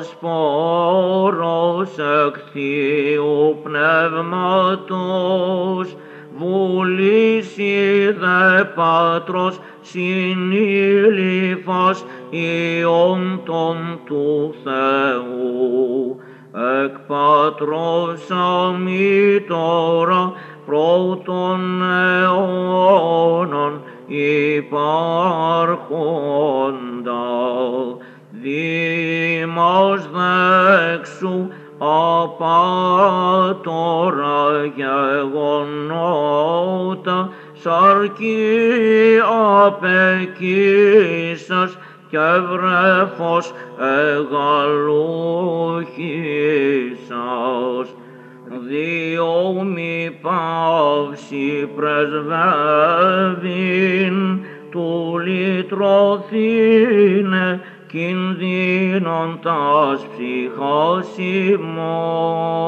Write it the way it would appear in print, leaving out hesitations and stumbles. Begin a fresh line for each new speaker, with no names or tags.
σπόρος εκ Θείου Πνεύματος, βουλήσει δε Πατρός συνήλυφας Υιόν των του Θεού, εκ Πατρός αμήτωρα πρώτων αιώνων υπάρχοντα, δήμος δέξου απάτωρα γεγονότα, σαρκή απεκίσας και βρέφος εγαλούχησας. Διό μη παύση πρεσβεύειν του λυτρωθήνε κινδύνων τας ψυχάς ημών.